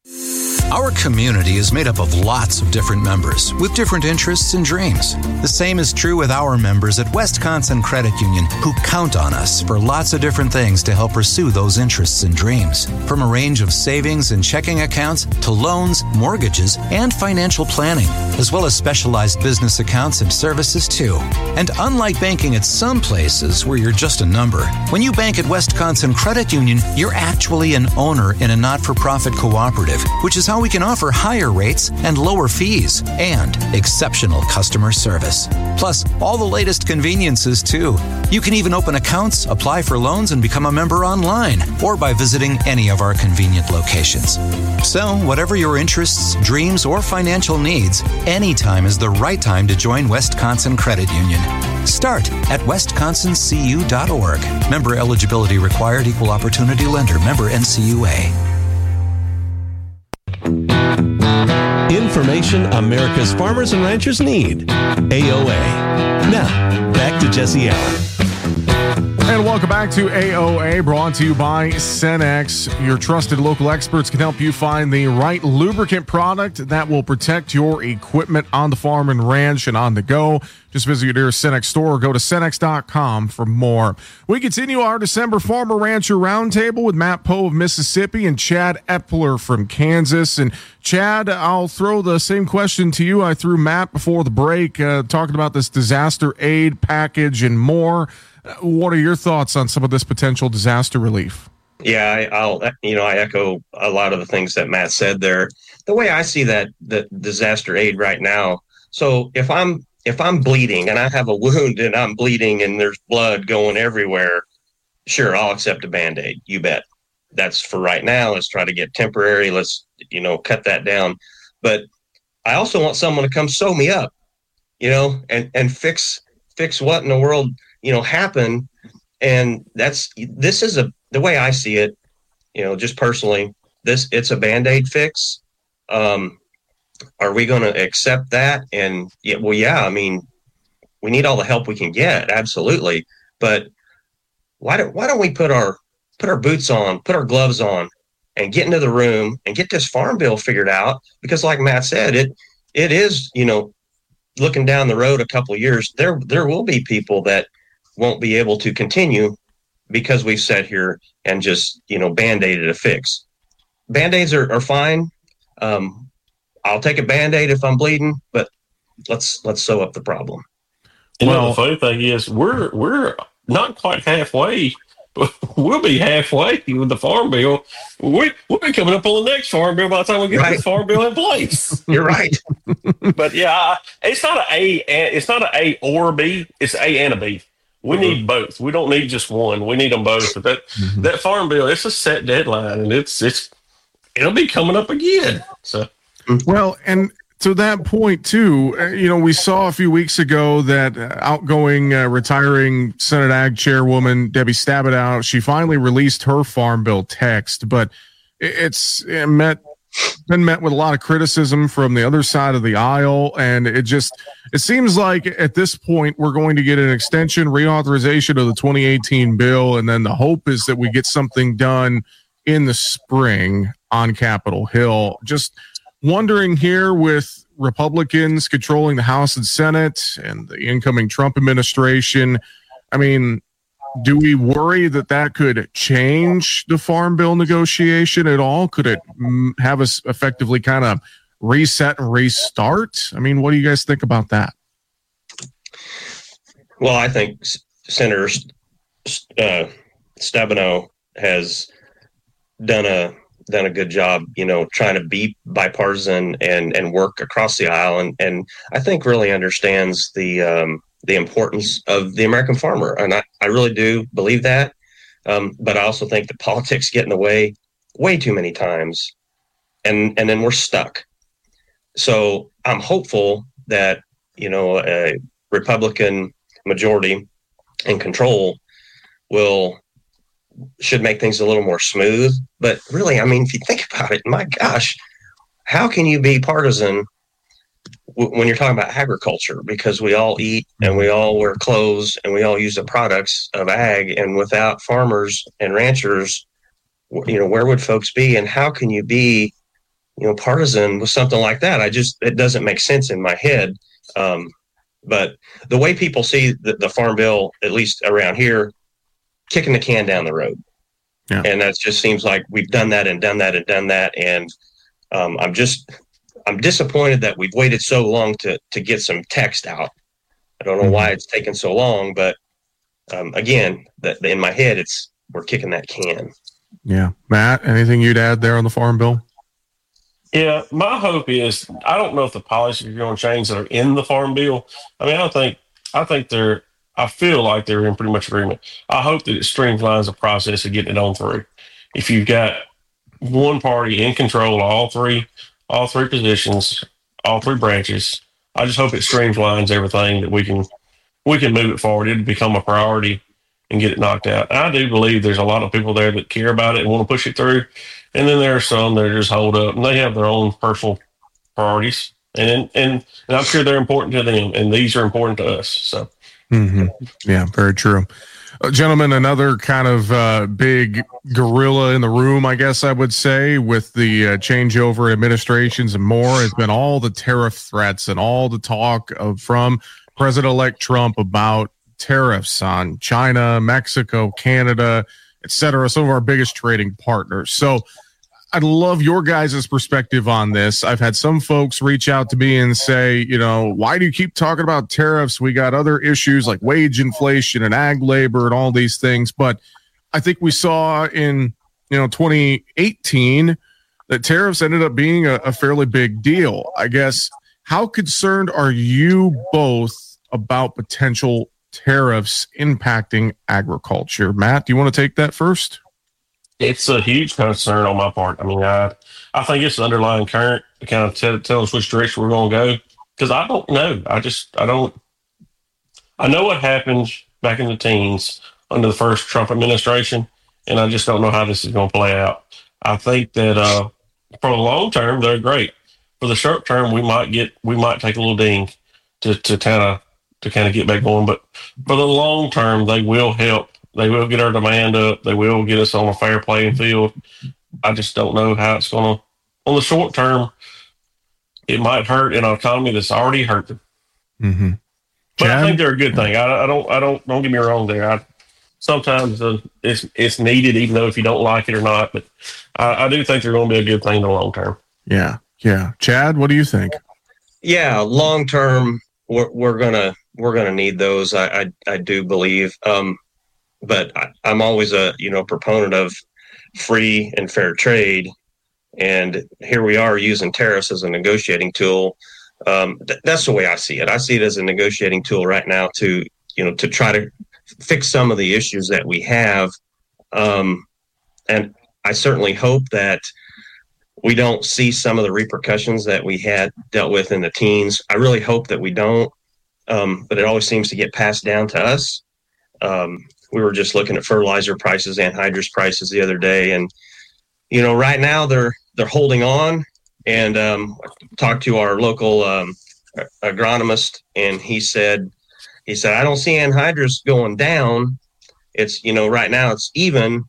Our community is made up of lots of different members with different interests and dreams. The same is true with our members at Wisconsin Credit Union, who count on us for lots of different things to help pursue those interests and dreams. From a range of savings and checking accounts to loans, mortgages, and financial planning, as well as specialized business accounts and services too. And unlike banking at some places where you're just a number, when you bank at Wisconsin Credit Union, you're actually an owner in a not-for-profit cooperative, which is how we can offer higher rates and lower fees and exceptional customer service. Plus, all the latest conveniences, too. You can even open accounts, apply for loans, and become a member online or by visiting any of our convenient locations. So, whatever your interests, dreams, or financial needs, anytime is the right time to join Wisconsin Credit Union. Start at wisconsincu.org. Member eligibility required. Equal opportunity lender. Member NCUA. Information America's farmers and ranchers need. AOA. Now, back to Jesse Allen. And welcome back to AOA, brought to you by Cenex. Your trusted local experts can help you find the right lubricant product that will protect your equipment on the farm and ranch and on the go. Just visit your nearest Cenex store or go to Cenex.com for more. We continue our December Farmer Rancher Roundtable with Matt Poe of Mississippi and Chad Epler from Kansas. And Chad, I'll throw the same question to you I threw Matt before the break, talking about this disaster aid package and more. What are your thoughts on some of this potential disaster relief? Yeah, I echo a lot of the things that Matt said there. The way I see that, the disaster aid right now. So if I'm if I'm bleeding and I have a wound and I'm bleeding and there's blood going everywhere, sure, I'll accept a Band-Aid. You bet. That's for right now. Let's try to get temporary. Let's, cut that down. But I also want someone to come sew me up, and fix what in the world, happened. And this is the way I see it, just personally, it's a Band-Aid fix. Are we going to accept that? And I mean, we need all the help we can get. Absolutely. But why don't we put our boots on, put our gloves on, and get into the room and get this farm bill figured out? Because like Matt said, it is, looking down the road a couple of years, there will be people that won't be able to continue because we've sat here and just, Band-Aided a fix. Band-Aids are fine. I'll take a Band-Aid if I'm bleeding, but let's sew up the problem. The funny thing is we're not quite halfway. We'll be halfway with the farm bill. We'll be coming up on the next farm bill by the time we get this farm bill in place. You're right. But it's not an A or a B. It's A and a B. We need both. We don't need just one. We need them both. But that farm bill, it's a set deadline, and it'll be coming up again. So, well, and to that point too, we saw a few weeks ago that outgoing retiring Senate Ag Chairwoman Debbie Stabenow, she finally released her farm bill text, but it's been met with a lot of criticism from the other side of the aisle, and it seems like at this point we're going to get an extension, reauthorization of the 2018 bill, and then the hope is that we get something done in the spring on Capitol Hill. Just wondering here, with Republicans controlling the House and Senate and the incoming Trump administration, I mean, do we worry that could change the farm bill negotiation at all? Could it have us effectively kind of reset and restart? I mean, what do you guys think about that? Well, I think Senator Stabenow has done a good job, trying to be bipartisan and work across the aisle, and I think really understands the importance of the American farmer, and I really do believe that. But I also think that politics get in the way too many times, and then we're stuck. So I'm hopeful that a Republican majority and control should make things a little more smooth. But really, I mean, if you think about it, my gosh, how can you be partisan when you're talking about agriculture? Because we all eat and we all wear clothes and we all use the products of ag, and without farmers and ranchers, where would folks be? And how can you be, partisan with something like that? It doesn't make sense in my head. But the way people see the farm bill, at least around here, kicking the can down the road. Yeah. And that just seems like we've done that and done that and done that. And I'm disappointed that we've waited so long to get some text out. I don't know why it's taken so long, but again, in my head, we're kicking that can. Yeah. Matt, anything you'd add there on the farm bill? Yeah, my hope is, I don't know if the policies are going to change that are in the farm bill. I mean, I feel like they're in pretty much agreement. I hope that it streamlines the process of getting it on through. If you've got one party in control of all three positions, all three branches, I just hope it streamlines everything, that we can move it forward. It'll become a priority and get it knocked out. And I do believe there's a lot of people there that care about it and want to push it through. And then there are some that are just hold up, and they have their own personal priorities. And I'm sure they're important to them, and these are important to us. So. Yeah, very true. Gentlemen, another kind of big gorilla in the room, I guess I would say, with the changeover administrations and more, has been all the tariff threats and all the talk from President-elect Trump about tariffs on China, Mexico, Canada, etc., some of our biggest trading partners. So I'd love your guys' perspective on this. I've had some folks reach out to me and say, why do you keep talking about tariffs? We got other issues like wage inflation and ag labor and all these things. But I think we saw in 2018 that tariffs ended up being a fairly big deal. I guess, how concerned are you both about potential tariffs impacting agriculture? Matt, do you want to take that first? It's a huge concern on my part. I mean, I think it's the underlying current to kind of tell us which direction we're going to go. Because I don't know. I know what happened back in the teens under the first Trump administration, and I just don't know how this is going to play out. I think that for the long term, they're great. For the short term, we might take a little ding to kind of get back going. But for the long term, they will help. They will get our demand up. They will get us on a fair playing field. I just don't know how it's going to. On the short term, it might hurt in an economy that's already hurting. Mm-hmm. But I think they're a good thing. I don't get me wrong there. Sometimes it's needed, even though if you don't like it or not. But I do think they're going to be a good thing in the long term. Yeah. Chad, what do you think? Yeah, long term, we're gonna need those. I do believe. But I'm always a proponent of free and fair trade, and here we are using tariffs as a negotiating tool. That's the way I see it. I see it as a negotiating tool right now to try to fix some of the issues that we have, and I certainly hope that we don't see some of the repercussions that we had dealt with in the teens. I really hope that we don't, but it always seems to get passed down to us. We were just looking at fertilizer prices, anhydrous prices the other day, and right now they're holding on. And talked to our local agronomist, and he said I don't see anhydrous going down. It's right now it's even,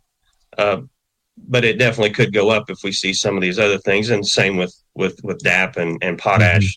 but it definitely could go up if we see some of these other things, and same with DAP and potash.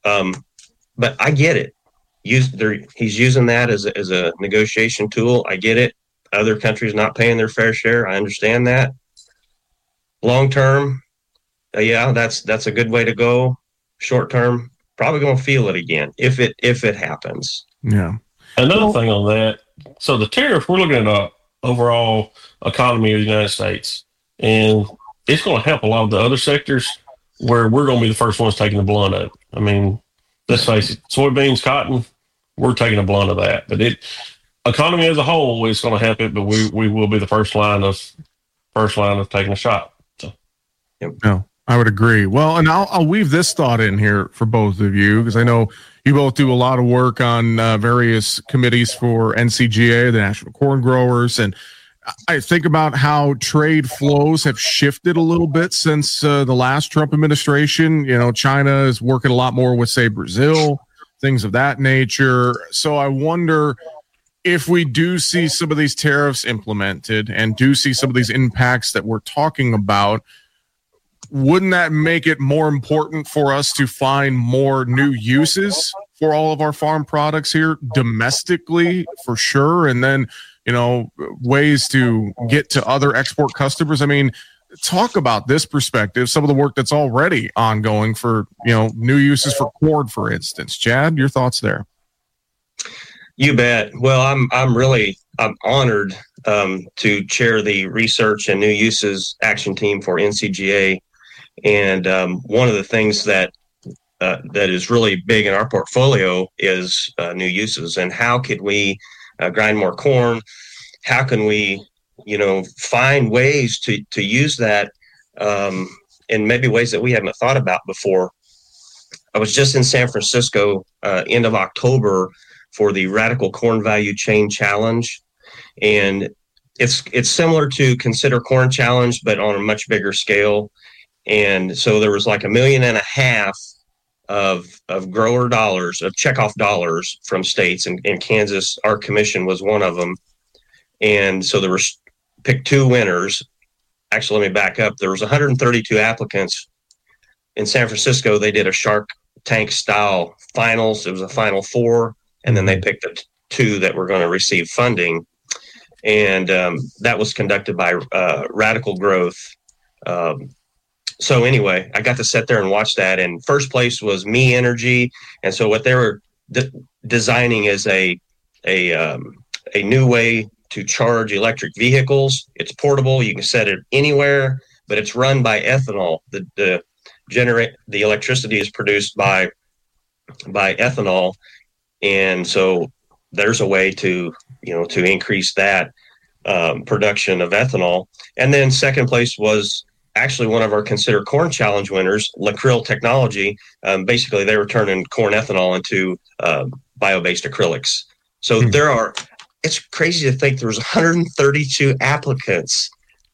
But I get it. He's using that as a negotiation tool. I get it. Other countries not paying their fair share. I understand that. Long term, yeah, that's a good way to go. Short term, probably going to feel it again if it happens. Yeah. Another thing on that. So the tariff, we're looking at the overall economy of the United States, and it's going to help a lot of the other sectors where we're going to be the first ones taking the blunt of it. I mean, let's face it, soybeans, cotton, we're taking the blunt of that. But economy as a whole is going to help it, but we will be the first line of taking a shot. So. Yep. No, I would agree. Well, and I'll weave this thought in here for both of you, because I know you both do a lot of work on various committees for NCGA, the National Corn Growers, and I think about how trade flows have shifted a little bit since the last Trump administration. China is working a lot more with, say, Brazil, things of that nature. So I wonder if we do see some of these tariffs implemented and do see some of these impacts that we're talking about, wouldn't that make it more important for us to find more new uses for all of our farm products here domestically, for sure, and then ways to get to other export customers? I mean, talk about this perspective, some of the work that's already ongoing for new uses for corn, for instance. Chad, your thoughts there? You bet. Well, I'm honored to chair the research and new uses action team for NCGA. And one of the things that is really big in our portfolio is new uses, and how could we grind more corn? How can we, find ways to use that in maybe ways that we haven't thought about before? I was just in San Francisco end of October for the Radical Corn Value Chain Challenge, and it's similar to Consider Corn Challenge, but on a much bigger scale. And so there was like $1.5 million of grower dollars, of checkoff dollars from states, and Kansas, our commission was one of them. And so there were picked two winners. Actually, let me back up. There was 132 applicants. In San Francisco, they did a Shark Tank style finals. It was a final four, and then they picked the two that were going to receive funding. And that was conducted by Radical Growth. So anyway, I got to sit there and watch that. And first place was Me Energy. And so what they were designing is a new way to charge electric vehicles. It's portable. You can set it anywhere, but it's run by ethanol. The electricity is produced by by ethanol. And so there's a way to increase that production of ethanol. And then second place was actually one of our Consider Corn Challenge winners, Lacryl Technology. Basically, they were turning corn ethanol into bio-based acrylics. So it's crazy to think there was 132 applicants,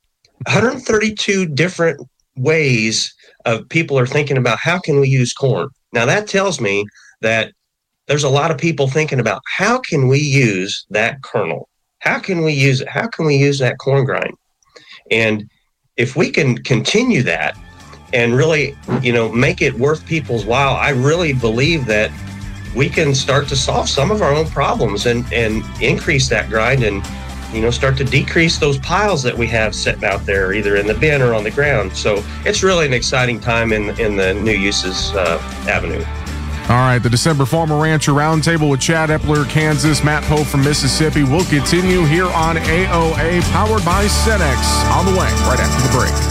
132 different ways of people are thinking about how can we use corn. Now that tells me that there's a lot of people thinking about how can we use that kernel? How can we use it? How can we use that corn grind? And if we can continue that and really, make it worth people's while, I really believe that we can start to solve some of our own problems and increase that grind and, start to decrease those piles that we have sitting out there, either in the bin or on the ground. So it's really an exciting time in the New Uses Avenue. All right, the December Farmer Rancher Roundtable with Chad Epler, Kansas, Matt Pope from Mississippi will continue here on AOA, powered by Cenex, on the way right after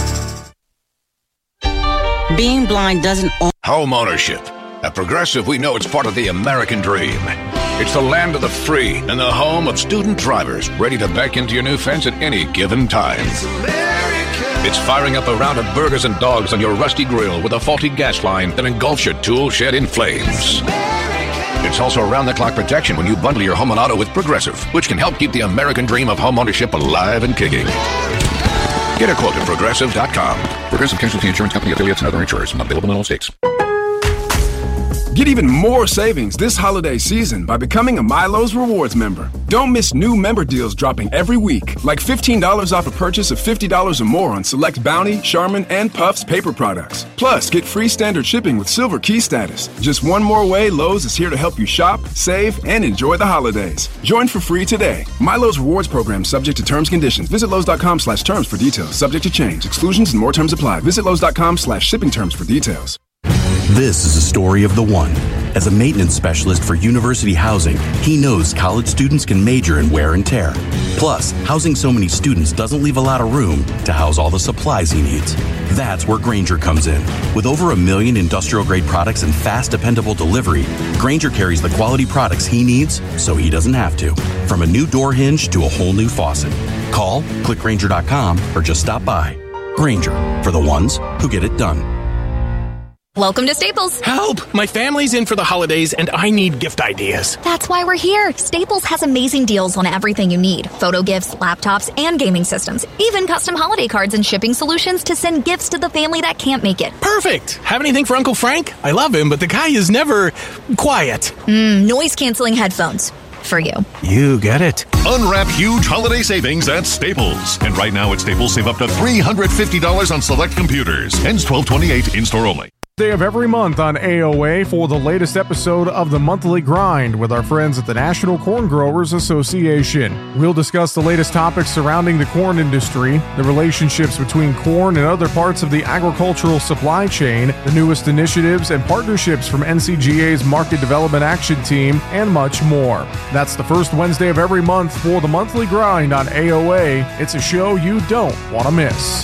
the break. Being blind doesn't own home ownership. At Progressive, we know it's part of the American dream. It's the land of the free and the home of student drivers ready to back into your new fence at any given time. It's firing up a round of burgers and dogs on your rusty grill with a faulty gas line that engulfs your tool shed in flames. It's also around-the-clock protection when you bundle your home and auto with Progressive, which can help keep the American dream of home ownership alive and kicking. Get a quote at Progressive.com. Progressive Casualty Insurance Company, affiliates, and other insurers. Not available in all states. Get even more savings this holiday season by becoming a Milo's Rewards member. Don't miss new member deals dropping every week, like $15 off a purchase of $50 or more on select Bounty, Charmin, and Puffs paper products. Plus, get free standard shipping with Silver Key status. Just one more way Lowe's is here to help you shop, save, and enjoy the holidays. Join for free today. Milo's Rewards program subject to terms and conditions. Visit Lowe's.com/terms for details. Subject to change. Exclusions and more terms apply. Visit Lowe's.com/shipping terms for details. This is a story of the one. As a maintenance specialist for University Housing, he knows college students can major in wear and tear. Plus, housing so many students doesn't leave a lot of room to house all the supplies he needs. That's where Grainger comes in. With over 1 million industrial-grade products and fast, dependable delivery, Grainger carries the quality products he needs so he doesn't have to. From a new door hinge to a whole new faucet. Call, click Grainger.com, or just stop by. Grainger, for the ones who get it done. Welcome to Staples. Help! My family's in for the holidays and I need gift ideas. That's why we're here. Staples has amazing deals on everything you need. Photo gifts, laptops, and gaming systems. Even custom holiday cards and shipping solutions to send gifts to the family that can't make it. Perfect! Have anything for Uncle Frank? I love him, but the guy is never quiet. Noise-canceling headphones. For you. You get it. Unwrap huge holiday savings at Staples. And right now at Staples, save up to $350 on select computers. Ends 12/28, in-store only. Day of every month on AOA for the latest episode of the Monthly Grind with our friends at the National Corn Growers Association. We'll discuss the latest topics surrounding the corn industry, the relationships between corn and other parts of the agricultural supply chain, the newest initiatives and partnerships from NCGA's Market Development Action Team, and much more. That's the first Wednesday of every month for the Monthly Grind on AOA. It's a show you don't want to miss.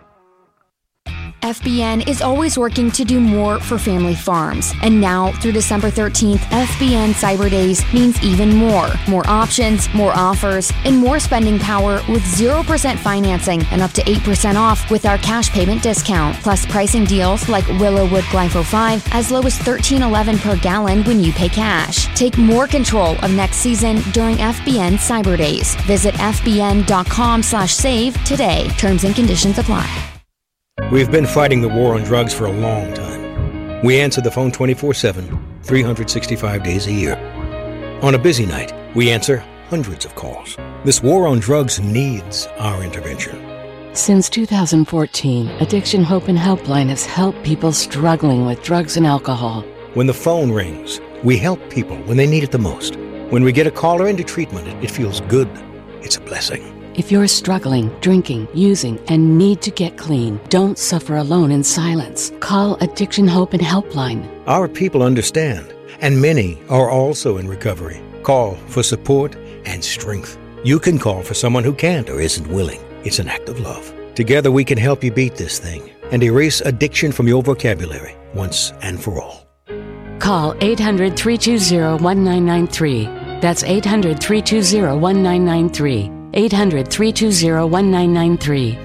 FBN is always working to do more for family farms. And now, through December 13th, FBN Cyber Days means even more. More options, more offers, and more spending power with 0% financing and up to 8% off with our cash payment discount. Plus pricing deals like Willowwood Glypho 5 as low as $13.11 per gallon when you pay cash. Take more control of next season during FBN Cyber Days. Visit fbn.com/save today. Terms and conditions apply. We've been fighting the war on drugs for a long time. We answer the phone 24/7, 365 days a year. On a busy night, we answer hundreds of calls. This war on drugs needs our intervention. Since 2014, Addiction Hope and Helpline has helped people struggling with drugs and alcohol. When the phone rings, we help people when they need it the most. When we get a caller into treatment, it feels good. It's a blessing. If you're struggling, drinking, using, and need to get clean, don't suffer alone in silence. Call Addiction Hope and Helpline. Our people understand, and many are also in recovery. Call for support and strength. You can call for someone who can't or isn't willing. It's an act of love. Together we can help you beat this thing and erase addiction from your vocabulary once and for all. Call 800-320-1993. That's 800-320-1993. 800-320-1993.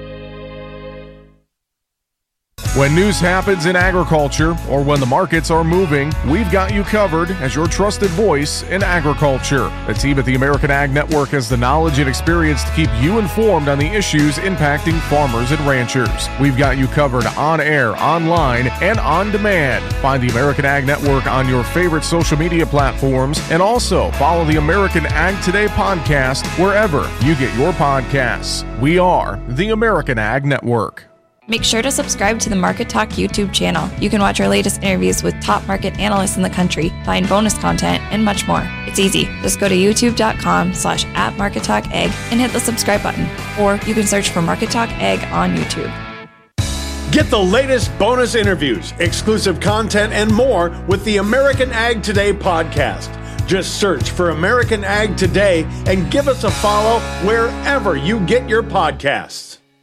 When news happens in agriculture or when the markets are moving, we've got you covered as your trusted voice in agriculture. The team at the American Ag Network has the knowledge and experience to keep you informed on the issues impacting farmers and ranchers. We've got you covered on air, online, and on demand. Find the American Ag Network on your favorite social media platforms, and also follow the American Ag Today podcast wherever you get your podcasts. We are the American Ag Network. Make sure to subscribe to the Market Talk YouTube channel. You can watch our latest interviews with top market analysts in the country, find bonus content, and much more. It's easy. Just go to youtube.com/@MarketTalkAg and hit the subscribe button. Or you can search for Market Talk Ag on YouTube. Get the latest bonus interviews, exclusive content, and more with the American Ag Today podcast. Just search for American Ag Today and give us a follow wherever you get your podcasts.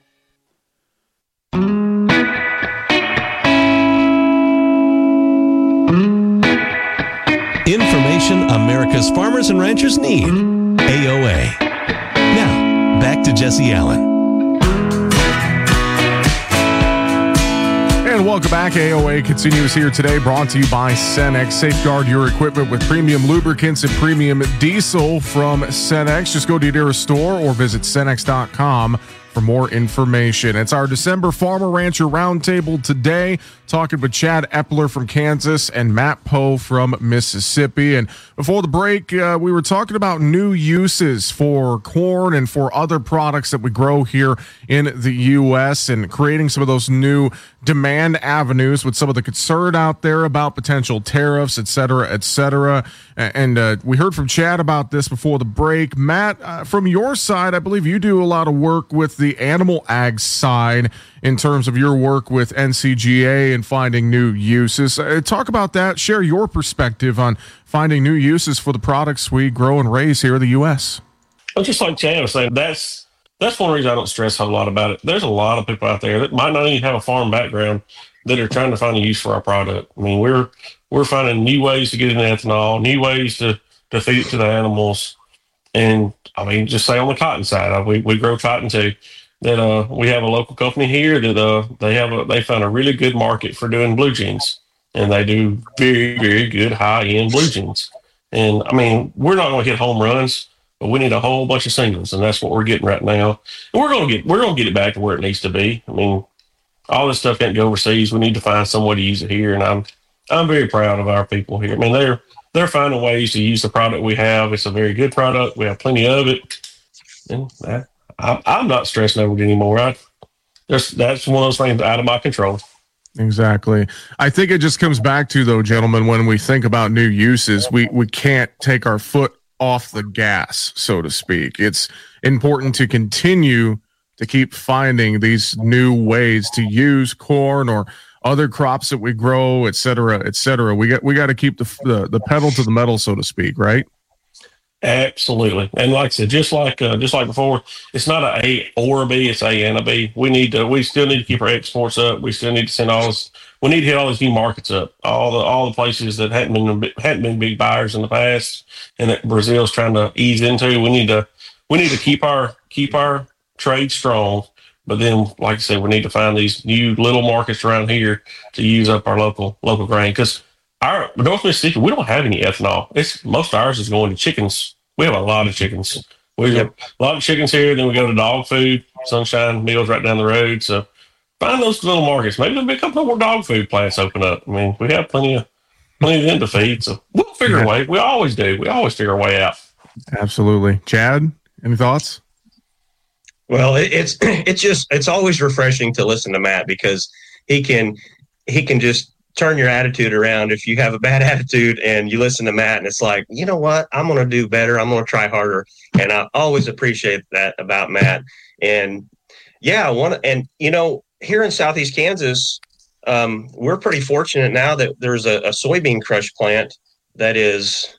Information America's farmers and ranchers need. AOA. Now, back to Jesse Allen. And welcome back. AOA continues here today, brought to you by Cenex. Safeguard your equipment with premium lubricants and premium diesel from Cenex. Just go to your nearest store or visit Cenex.com for more information. It's our December Farmer Rancher Roundtable today, talking with Chad Epler from Kansas and Matt Poe from Mississippi. And before the break, we were talking about new uses for corn and for other products that we grow here in the U.S. and creating some of those new demand avenues with some of the concern out there about potential tariffs, et cetera, et cetera. And we heard from Chad about this before the break. Matt, from your side, I believe you do a lot of work with the animal ag side in terms of your work with NCGA and finding new uses. Talk about that. Share your perspective on finding new uses for the products we grow and raise here in the U.S. Well, just like Chad was saying, that's one reason I don't stress a lot about it. There's a lot of people out there that might not even have a farm background that are trying to find a use for our product. I mean, we're finding new ways to get in ethanol, new ways to feed it to the animals. And I mean, just say on the cotton side, we grow cotton too. That we have a local company here that they found a really good market for doing blue jeans, and they do very, very good high end blue jeans. And I mean, we're not going to hit home runs, but we need a whole bunch of singles, and that's what we're getting right now. And we're going to get it back to where it needs to be. I mean, all this stuff can't go overseas. We need to find some way to use it here, and I'm very proud of our people here. I mean, they're finding ways to use the product we have. It's a very good product. We have plenty of it, and I'm not stressing over it anymore. That's one of those things out of my control. Exactly. I think it just comes back to, though, gentlemen, when we think about new uses, we can't take our foot off the gas, so to speak. It's important to continue to keep finding these new ways to use corn or other crops that we grow, et cetera, et cetera. We got to keep the pedal to the metal, so to speak, right? Absolutely. And like I said, just like before, it's not a A or a B, it's A and a B. We still need to keep our exports up. We still need to send we need to hit all these new markets up. All the places that hadn't been big buyers in the past and that Brazil's trying to ease into. We need to keep our trade strong. But then, like I said, we need to find these new little markets around here to use up our local grain. Because our North Mississippi, we don't have any ethanol. Most of ours is going to chickens. We have a lot of chickens. We have a lot of chickens here. Then we go to dog food, Sunshine Mills right down the road. So find those little markets. Maybe there'll be a couple more dog food plants open up. I mean, we have plenty of them to feed. So we'll figure a way. We always do. We always figure a way out. Absolutely. Chad, any thoughts? Well, it's always refreshing to listen to Matt because he can just turn your attitude around. If you have a bad attitude and you listen to Matt and it's like, you know what, I'm going to do better. I'm going to try harder. And I always appreciate that about Matt. And yeah, here in Southeast Kansas, we're pretty fortunate now that there's a soybean crush plant that is,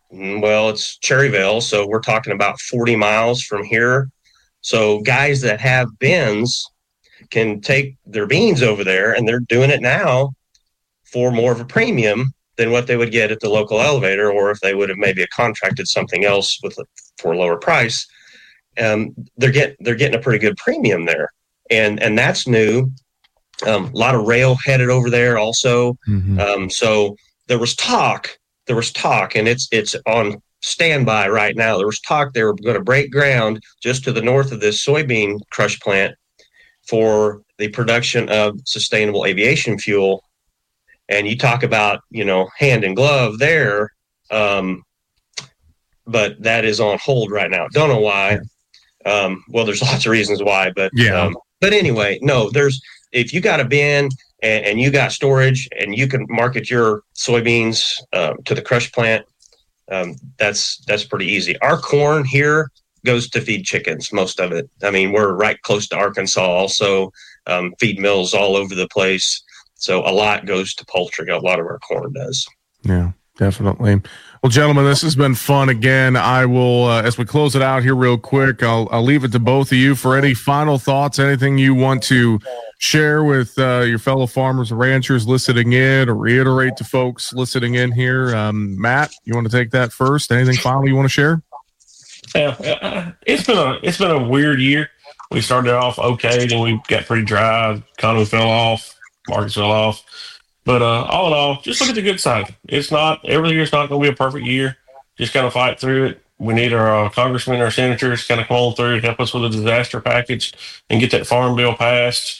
it's Cherryville. So we're talking about 40 miles from here. So guys that have bins can take their beans over there, and they're doing it now for more of a premium than what they would get at the local elevator, or if they would have maybe contracted something else for a lower price. They're getting a pretty good premium there, and that's new. A lot of rail headed over there also. So there was talk, and it's on standby right now. There was talk they were going to break ground just to the north of this soybean crush plant for the production of sustainable aviation fuel. And you talk about, hand in glove there. But that is on hold right now. Don't know why. Well, there's lots of reasons why, but anyway, no, if you got a bin and you got storage and you can market your soybeans to the crush plant, that's pretty easy. Our corn here goes to feed chickens, most of it. I mean, we're right close to Arkansas, also feed mills all over the place. So a lot goes to poultry. A lot of our corn does. Yeah, definitely. Well, gentlemen, this has been fun again. I will, as we close it out here real quick, I'll leave it to both of you for any final thoughts, anything you want to share with your fellow farmers and ranchers listening in, or reiterate to folks listening in here. Matt, you want to take that first? Anything final you want to share? Yeah, it's been a weird year. We started off okay, then we got pretty dry. Economy fell off, markets fell off. But all in all, just look at the good side. Every year's not going to be a perfect year. Just kind of fight through it. We need our congressmen, our senators kind of come on through and help us with a disaster package and get that farm bill passed.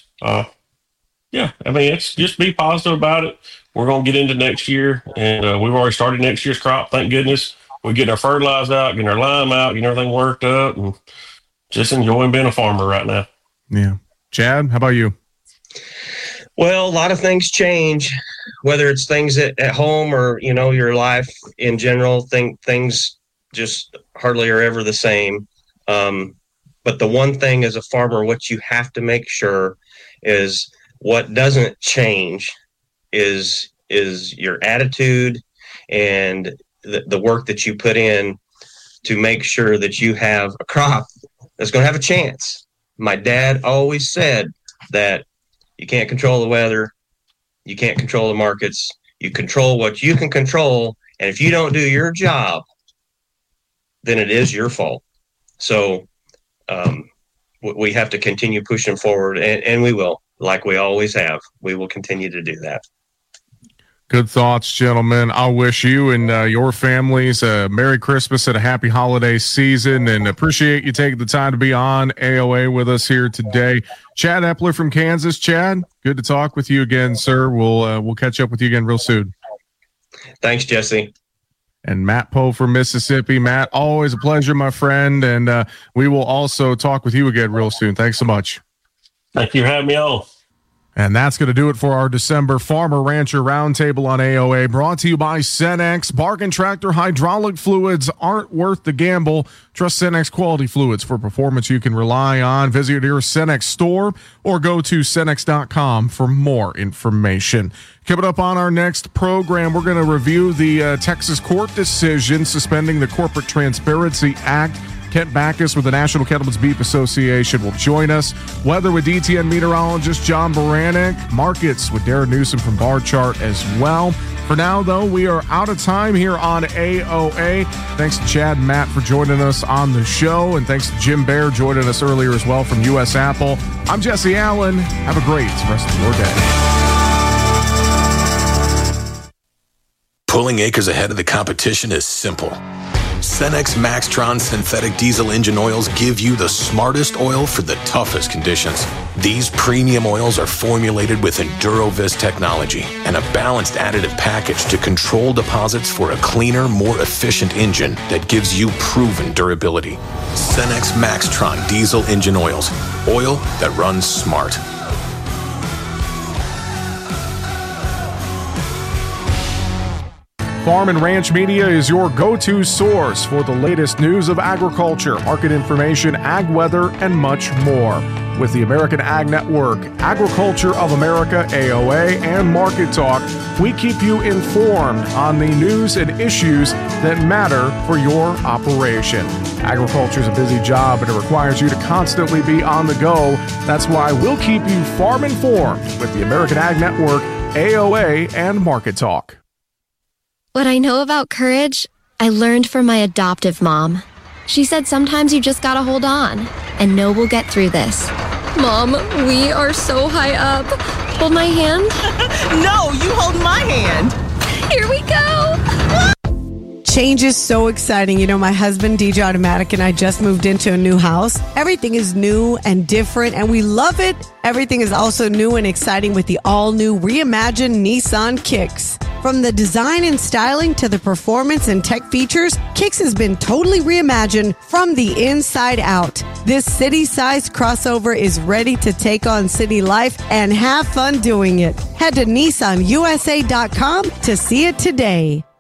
It's just be positive about it. We're going to get into next year, and we've already started next year's crop. Thank goodness. We're getting our fertilizer out, getting our lime out, getting everything worked up, and just enjoying being a farmer right now. Yeah. Chad, how about you? Well, a lot of things change, whether it's things at home or, your life in general. Things just hardly are ever the same. But the one thing as a farmer, what you have to make sure is what doesn't change is your attitude and the work that you put in to make sure that you have a crop that's going to have a chance. My dad always said that you can't control the weather. You can't control the markets. You control what you can control. And if you don't do your job, then it is your fault. So we have to continue pushing forward, and we will, like we always have. We will continue to do that. Good thoughts, gentlemen. I'll wish you and your families a Merry Christmas and a happy holiday season, and appreciate you taking the time to be on AOA with us here today. Chad Epler from Kansas. Chad, good to talk with you again, sir. We'll catch up with you again real soon. Thanks, Jesse. And Matt Poe from Mississippi. Matt, always a pleasure, my friend, and we will also talk with you again real soon. Thanks so much. Thank you for having me on. And that's going to do it for our December Farmer Rancher Roundtable on AOA, brought to you by Cenex. Bargain Tractor hydraulic fluids aren't worth the gamble. Trust Cenex quality fluids for performance you can rely on. Visit your Cenex store or go to Cenex.com for more information. Coming up on our next program, we're going to review the Texas court decision suspending the Corporate Transparency Act. Kent Backus with the National Cattlemen's Beef Association will join us. Weather with DTN meteorologist John Baranek. Markets with Darren Newsom from Bar Chart as well. For now, though, we are out of time here on AOA. Thanks to Chad and Matt for joining us on the show, and thanks to Jim Baer joining us earlier as well from US Apple. I'm Jesse Allen. Have a great rest of your day. Pulling acres ahead of the competition is simple. Cenex Maxtron synthetic diesel engine oils give you the smartest oil for the toughest conditions. These premium oils are formulated with EnduroVis technology and a balanced additive package to control deposits for a cleaner, more efficient engine that gives you proven durability. Cenex Maxtron diesel engine oils. Oil that runs smart. Farm and Ranch Media is your go-to source for the latest news of agriculture, market information, ag weather, and much more. With the American Ag Network, Agriculture of America, AOA, and Market Talk, we keep you informed on the news and issues that matter for your operation. Agriculture is a busy job, and it requires you to constantly be on the go. That's why we'll keep you farm informed with the American Ag Network, AOA, and Market Talk. What I know about courage, I learned from my adoptive mom. She said sometimes you just gotta hold on and know we'll get through this. Mom, we are so high up. Hold my hand. No, you hold my hand. Here we go. Change is so exciting. You know, my husband, DJ Automatic, and I just moved into a new house. Everything is new and different, and we love it. Everything is also new and exciting with the all-new reimagined Nissan Kicks. From the design and styling to the performance and tech features, Kicks has been totally reimagined from the inside out. This city-sized crossover is ready to take on city life and have fun doing it. Head to NissanUSA.com to see it today.